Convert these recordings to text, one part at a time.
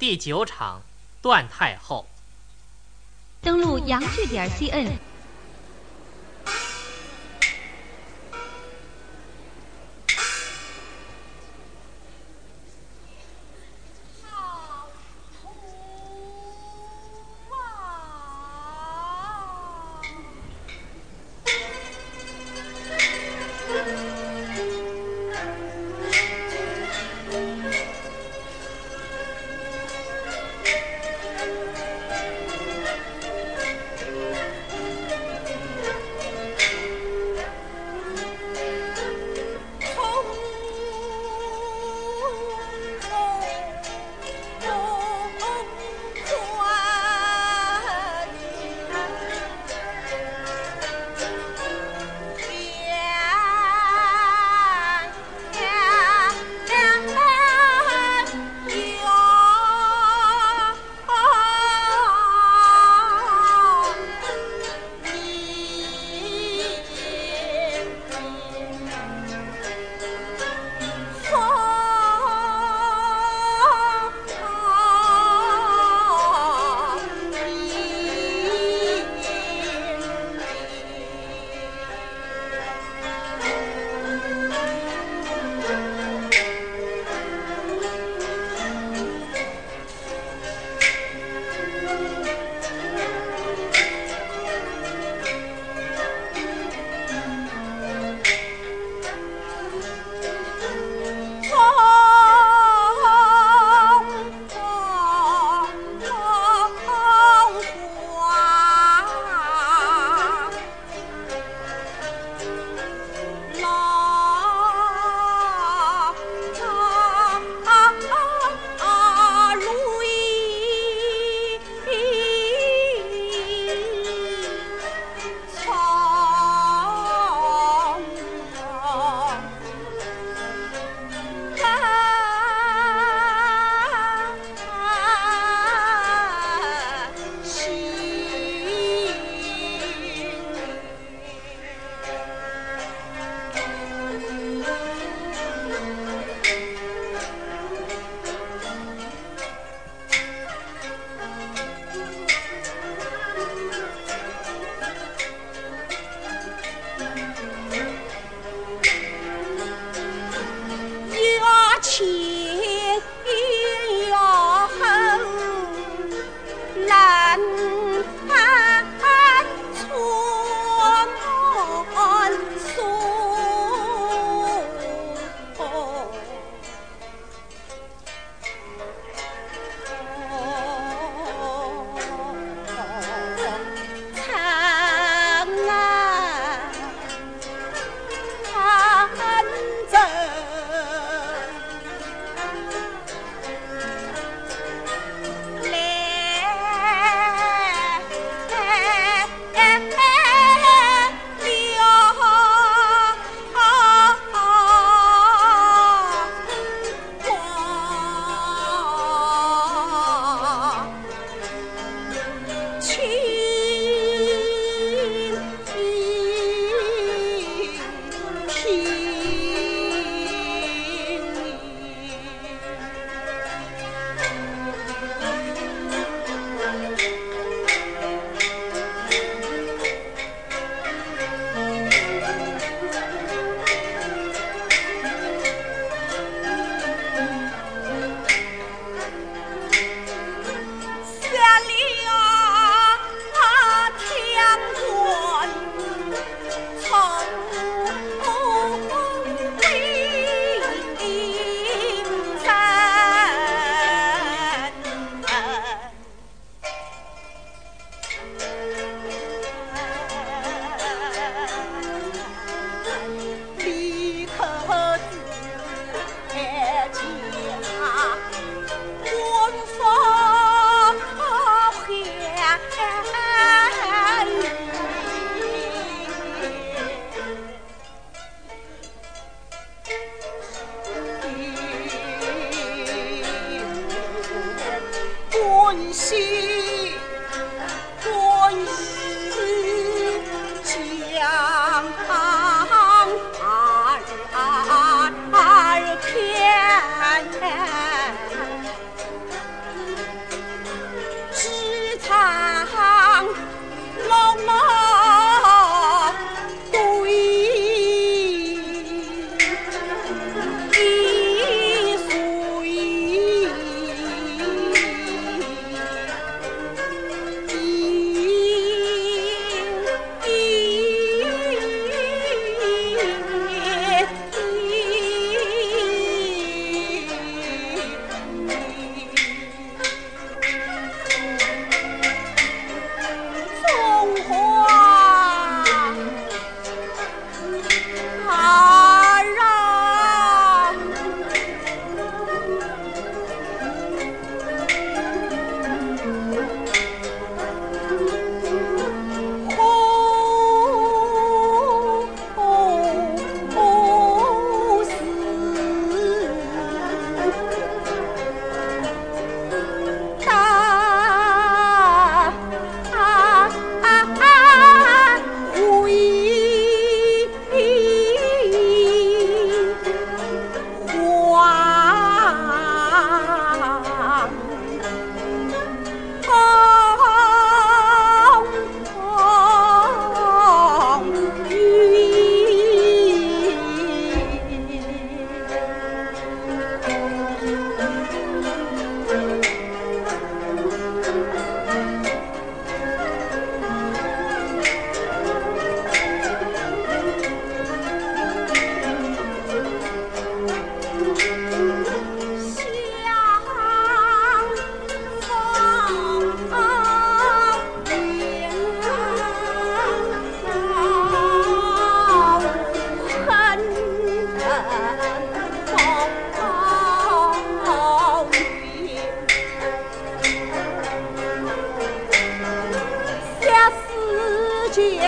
第9场段太后。 登录洋剧点 CN。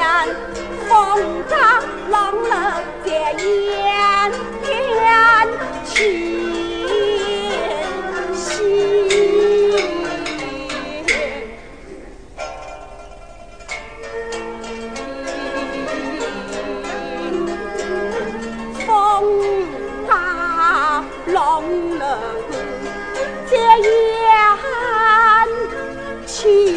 风张浪了这烟天气浪了这烟气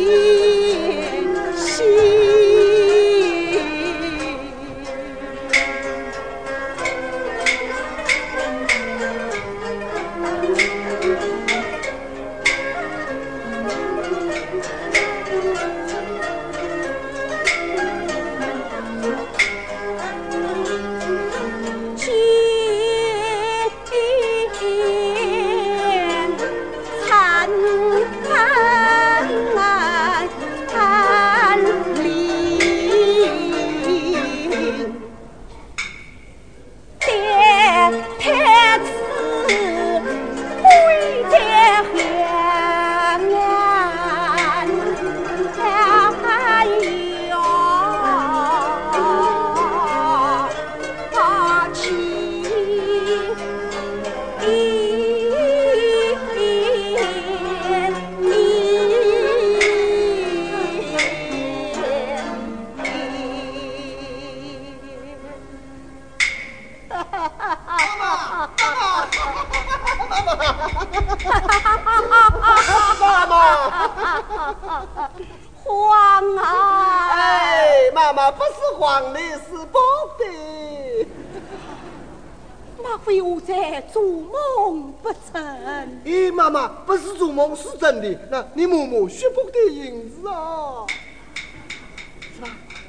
黄啊！ 哎，妈妈不是黄的，是宝的。 莫非我在做梦不成？ 咦，妈妈不是做梦，是真的。那你摸摸雪宝的银子啊，是吧？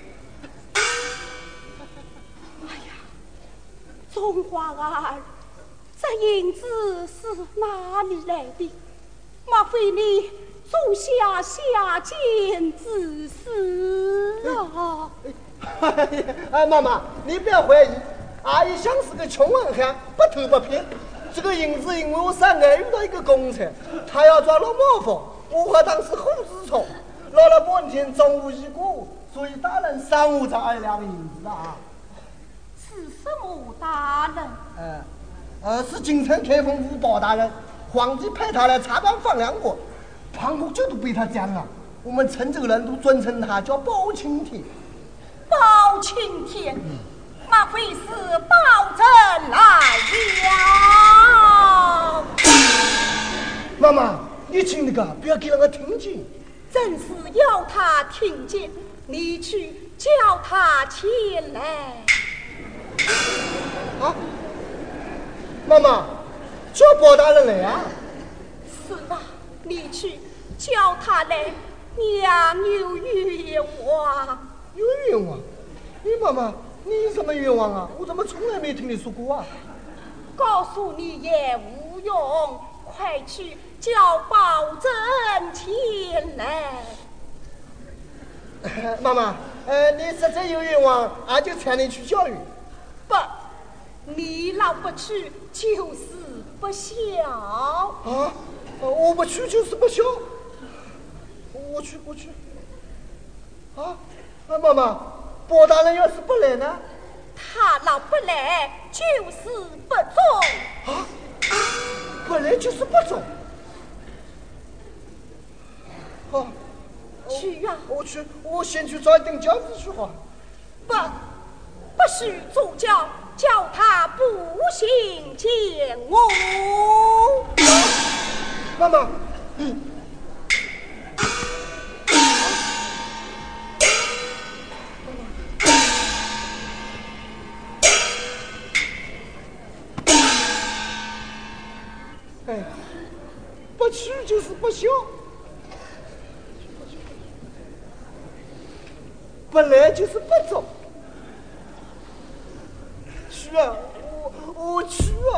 哎呀，中华儿，这银子是哪里来的？莫非你种下下贱之事啊？ 哎，妈妈，你不要怀疑，阿姨像是个穷人汉，不偷不骗。这个银子因为我上岸遇到一个公差，他要抓老毛疯，我和当时猴子虫，闹了半天中午一过，所以大人赏我这2两银子啊。 是什么大人？ 是京城开封府包大人，皇帝派他来查办放粮国，庞国就都被他讲了。我们陈州人都尊称他叫包青天。 包青天，莫非是包拯来了？ 妈妈，你听那个，不要给人家听见。 正是要他听见，你去叫他前来。 啊，妈妈，叫包大人来啊？ 是吧？你去叫他来，娘有冤枉。 有冤枉？你妈妈，你有什么冤枉啊？我怎么从来没听你说过啊？ 告诉你也无用，快去叫包拯前来。 妈妈，你实在有冤枉，俺就传你去教育。 不，你老不去就是不孝。 啊，我不去就是不孝。我去。啊，妈妈，包大人要是不来呢？ 他老不来就是不忠。 啊，不来就是不忠。好， 去呀！ 我去，我先去找一顶轿子去好。 不许主教叫他步行见我。 妈妈，哎，不去就是不孝，不来就是不忠。去啊，我去啊！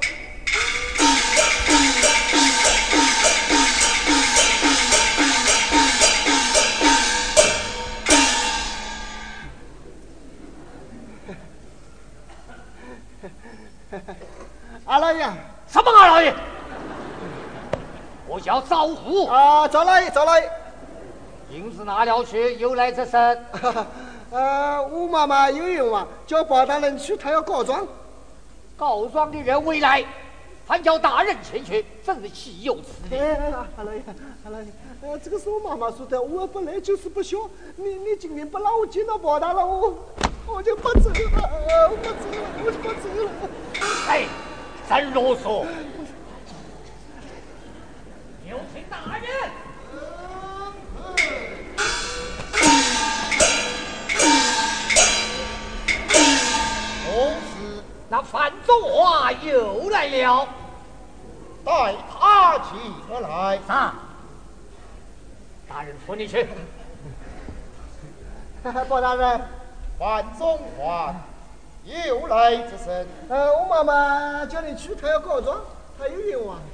二老爷， 什么二老爷？我要招呼啊，赵老爷， 银子拿了去，有来这身。 我妈妈有言话，叫包大人去，他要告状。 告状的人未来，还叫大人前去，真是岂有此理！ 好了，这个是我妈妈说的，我本来就是不孝，你今天不让我见到包大人，我就不走了，我就不走了。 哎，真啰嗦！有请大人。同时，那范仲华又来了， 带他进而来。 啊！大人扶你去。 包大人， 范仲华又来这身。 我妈妈叫你去，她要告状，她有冤枉。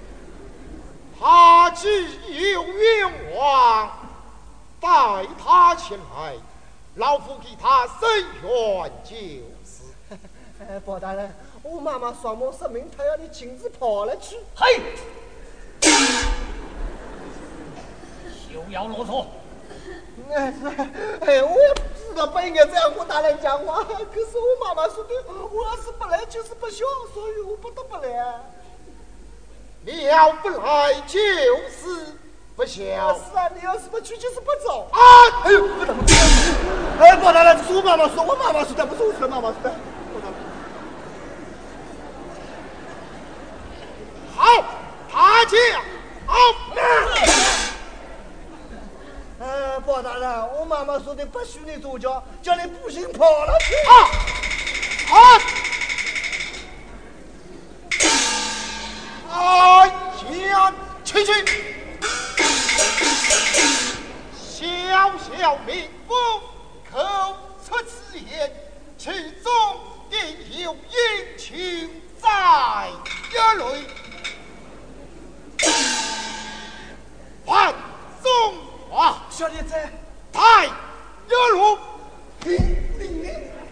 他既有冤枉，带他前来，老夫给他伸冤就是。 包大人，我妈妈双目失明，她要你亲自跑了去。 嘿，休要啰嗦！ 我也不知道不应该这样和大人讲话，可是我妈妈说的，我是本来就是不孝，所以我不得不来。 你要不来就是不孝。 是啊，你要是不去就是不走。 哎呦，不能！包大人，是我妈妈说，我妈妈说的，不是我妈妈说的。好，他讲好。 包大人，我妈妈说的不许你左脚，叫你步行跑了去。 家去，小小民妇口出此言，其中定有阴情在一类。范仲华， 小李子， 太一路领。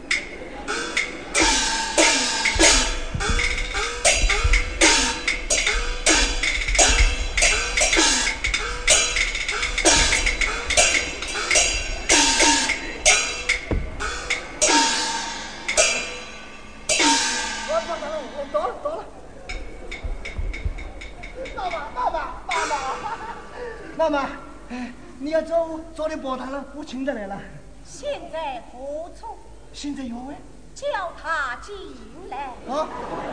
妈妈，你要早点包他了，我请他来了。 现在何处？ 现在有位， 叫他进来。 啊！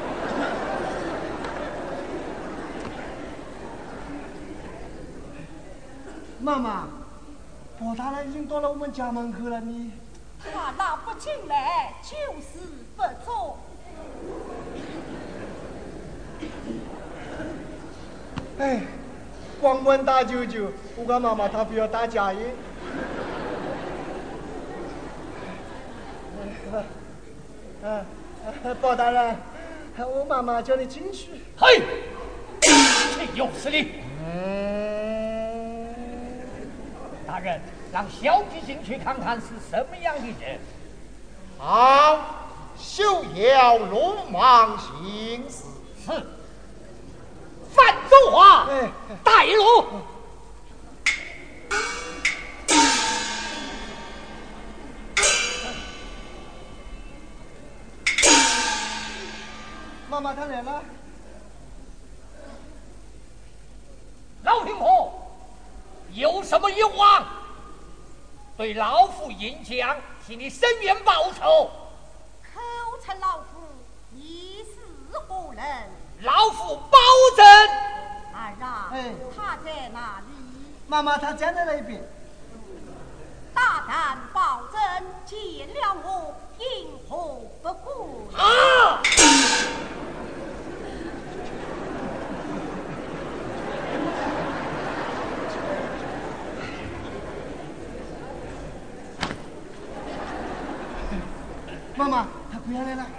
妈妈，包大人已经到了我们家门口了，你他那不进来就是不走。 哎。光问大舅舅，我跟妈妈她非要打假烟。包大人，我妈妈叫你进去。 嘿，岂有此理！大人，让小弟进去看看是什么样的人。 好，休要鲁莽行事。 是。范仲华，带路。 妈妈，她来了。 老天婆，有什么冤枉？对老夫应将，替你伸冤报仇。 口称老夫，你是何人？ 老夫保证。 儿啊，他在哪里？ 妈妈，他站在那边。 大胆保证，见了我因何不顾？ 啊！ 妈妈，他回来了。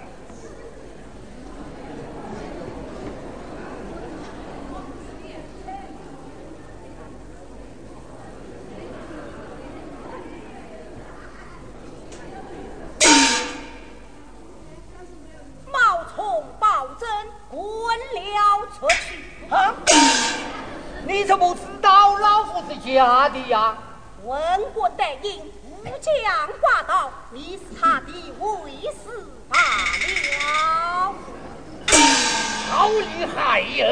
冒充保证滚了出去。 啊！你怎么知道老夫是假的呀？ 文官带印，武将挂道，你是他的卫士罢了。 好厉害呀！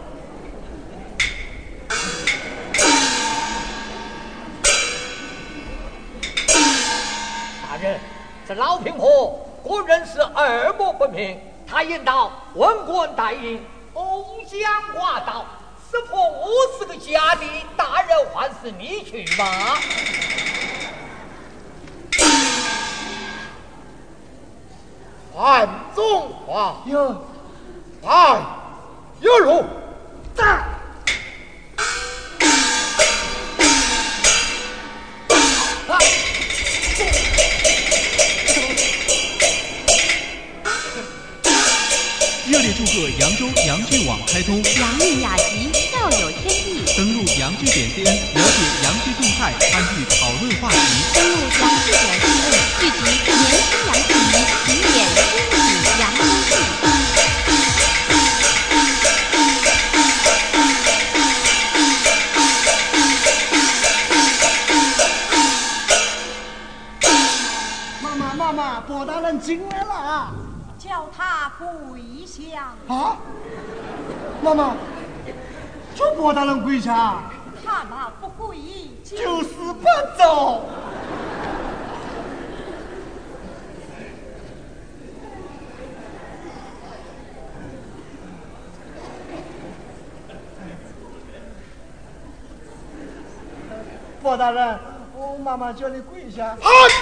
大人，这老平婆果然是耳目分明。他言道：“文官带印，武将挂道，识破我是个假的。大人还是你去吧。” 范中华有，来，有路，在。 热烈祝贺扬州扬剧网开通， 洋韵雅集，笑有天地。 登录扬剧.cn，了解扬剧动态，参与讨论话题。 登录扬剧.cn，聚集年轻洋剧迷，巡演新景扬州剧。 妈妈，包大人进来了啊！ 叫他跪下。 啊！妈妈，就包大人跪下？ 他那不跪就是不走。包大人，我妈妈叫你跪下。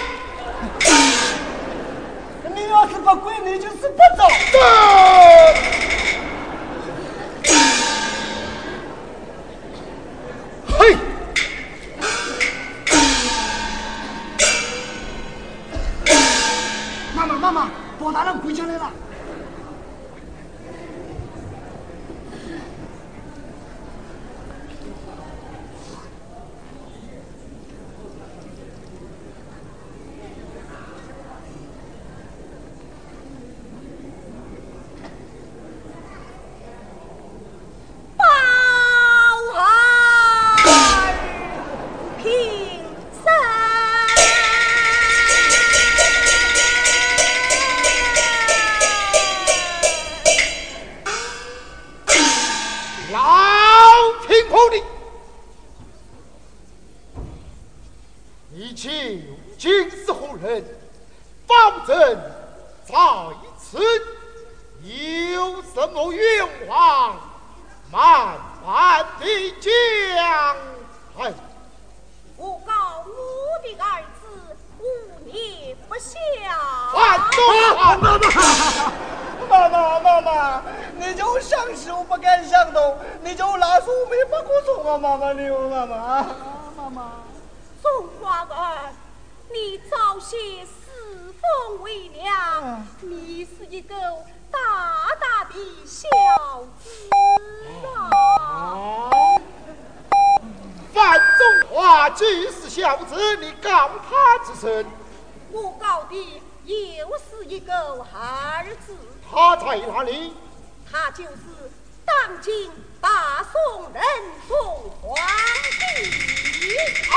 你要是不跪，你就是不走。嘿！妈妈，包大人跪下来了。妈妈，你就想手不敢想动，你就拿书没把我送啊！妈妈，你哦，妈妈，妈妈， 宋花儿，你早些侍奉为了，你是一个大大的孝子啊！ 范仲华既是孝子，你告他之甚？ 我告的又是一个儿子。 他在哪里？ 他就是当今大宋仁宗皇帝。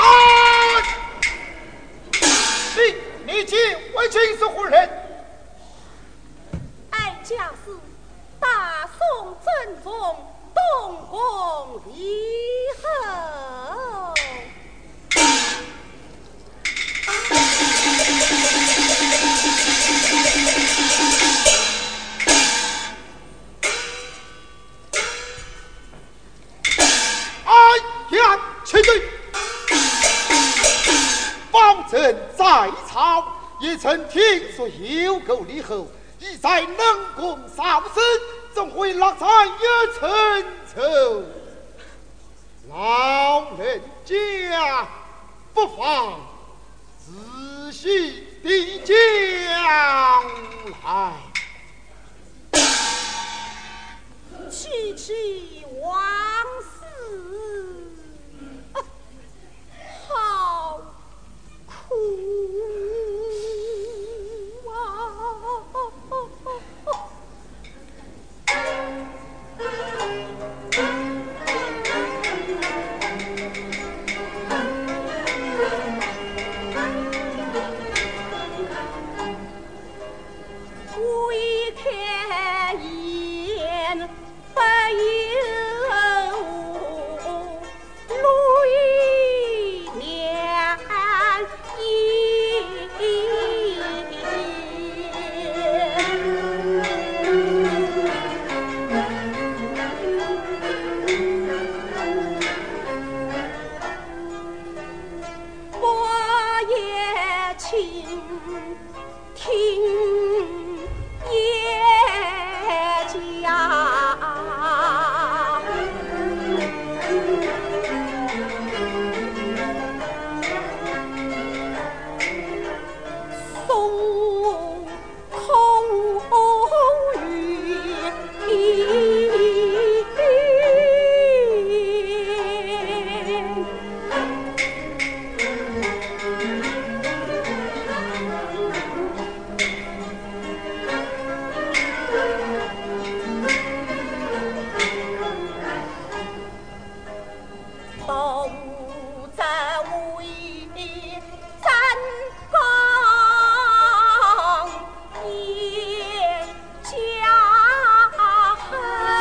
你今为军是何人？ 哀家是大宋正宗东宫李后。 前队，保证在朝，也曾听说有个李后，已在冷宫烧死，怎会落在一层愁？老人家不妨仔细地讲来。 区区往事，好苦啊！ 都在为战功也家恨。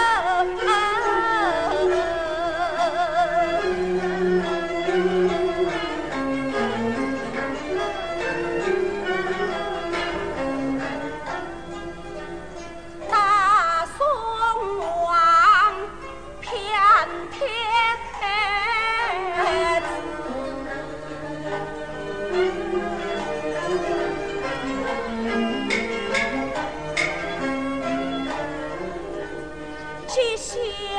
大宋王偏天子，气象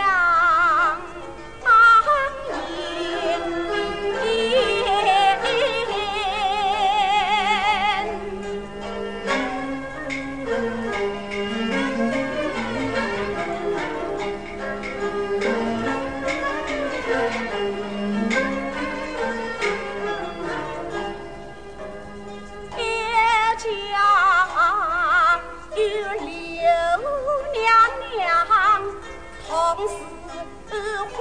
同是会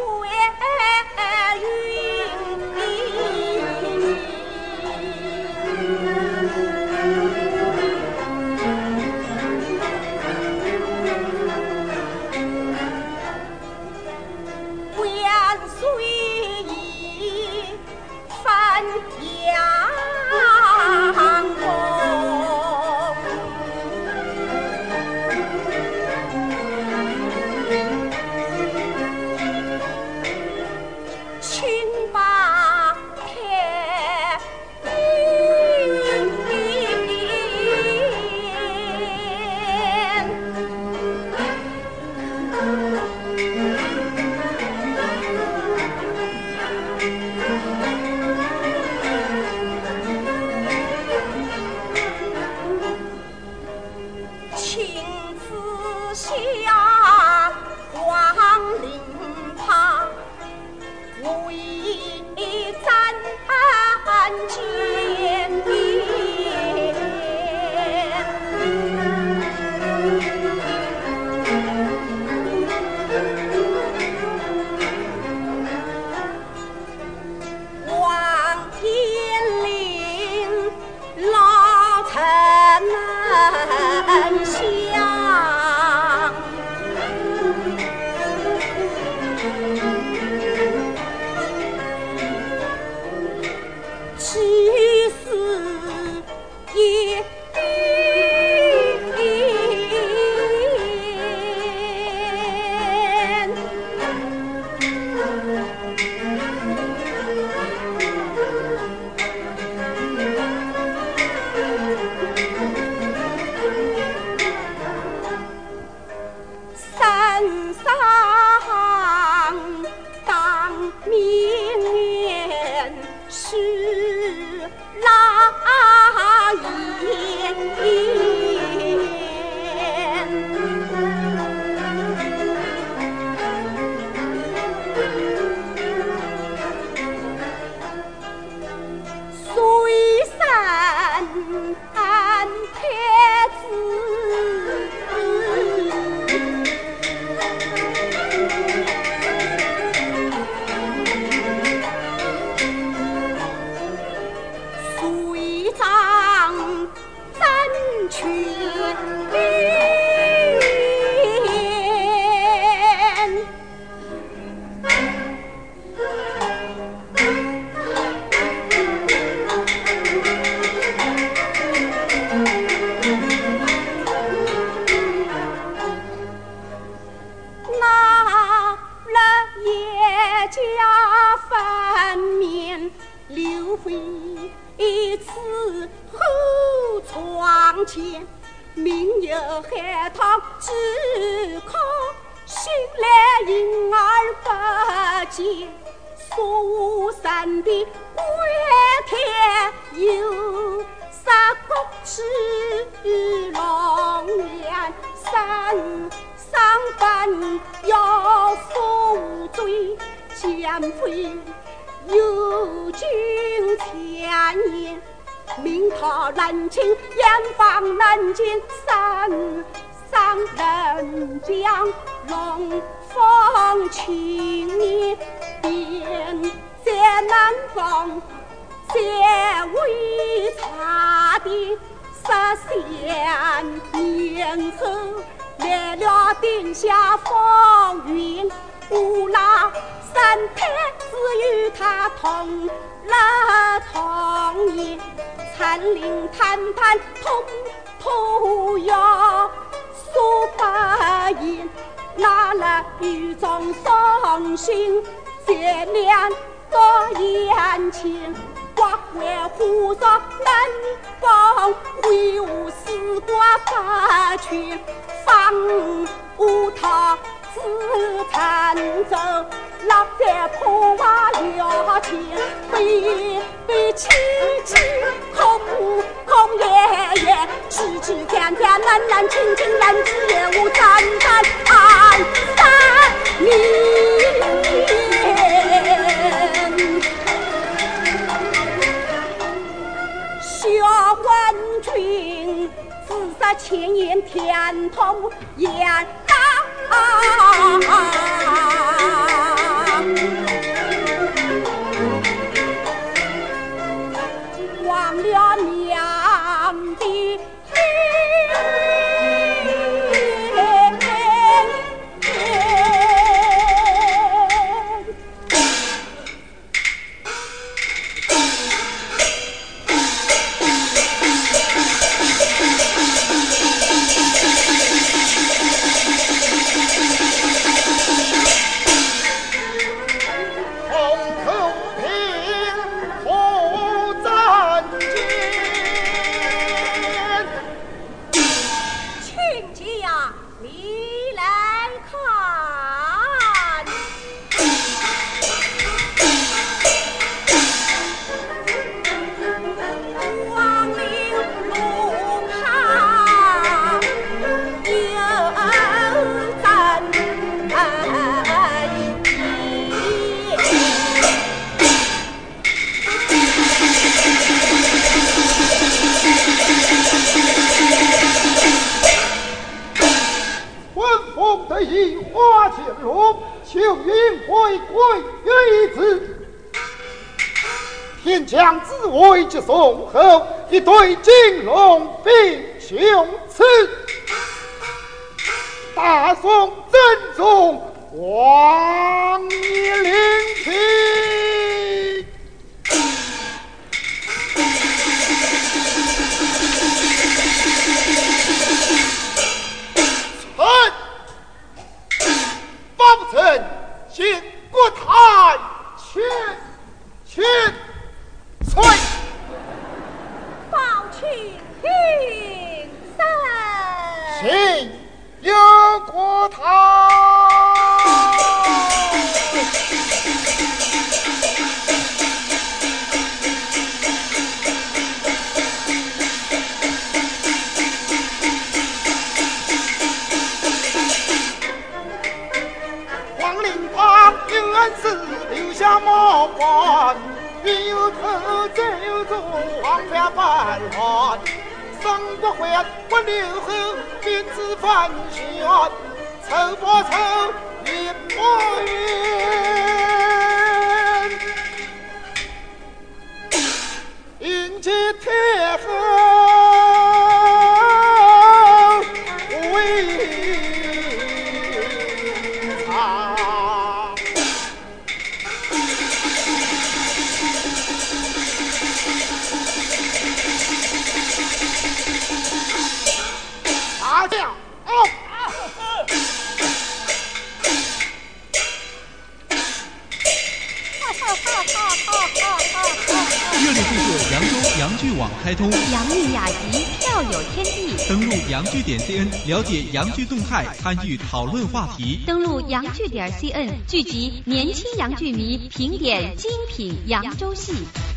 云，万岁已翻阳宫，清白天亲自下皇陵旁，为战见面，望天岭老臣相。其实也山上当明年是那一虽山天子，虽仗争权那人也家翻面留回一次后窗前，明有海棠只可惜来婴儿不见，苏山的归天有杀国之龙年山上班要负罪，减肥有君前言，明讨南京，严防南京山上人将龙凤青年变。 中结为差的14年后，来了定下风云，无拉三太只与他同了同意，参领谈判同要说白言，拿了狱中送信，这两个眼前，刮回胡说南方，挥舞丝瓜八拳，放无他自残走，老在破瓦了前，悲凄凄，空夜，枝枝干干，难清清，难知也无淡安三年。萧万军自杀前沿，天通雁荡，忘了娘的天将自为之送后，一对金龙并雄雌，大宋真宗王爷聆听。八不成，见国台去催报去平身， 请有国台。皇陵旁原是留下毛冠，云有头，贼有足，黄天半乱。生不还，不留后，君子反旋。仇不仇，怨不怨。迎接天后为他。大将热烈祝贺扬州扬剧网开通， 扬韵雅集，票友天地。 登录扬剧.cn， 了解扬剧动态，参与讨论话题。 登录扬剧.cn， 聚集年轻扬剧迷，评点精品扬州戏。